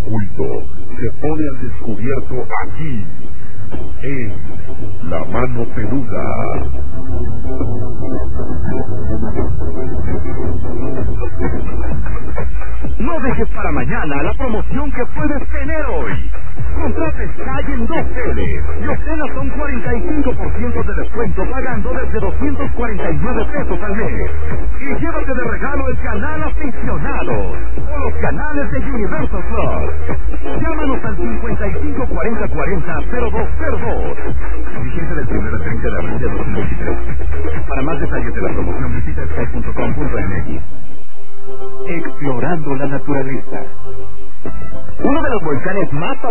oculto se pone al descubierto aquí, en La Mano Peluda. No dejes para mañana la promoción que puedes tener hoy. Contrata Sky en 2L y obtén hasta un 45% de descuento pagando desde 249 pesos al mes. Y llévate de regalo el canal Aficionados o los canales de Universal Plus. Llámanos al 554040-0202. Vigencia del 1 al 30 de abril de 2023. Para más detalles de la promoción visita sky.com.mx. Explorando la naturaleza. Uno de los volcanes más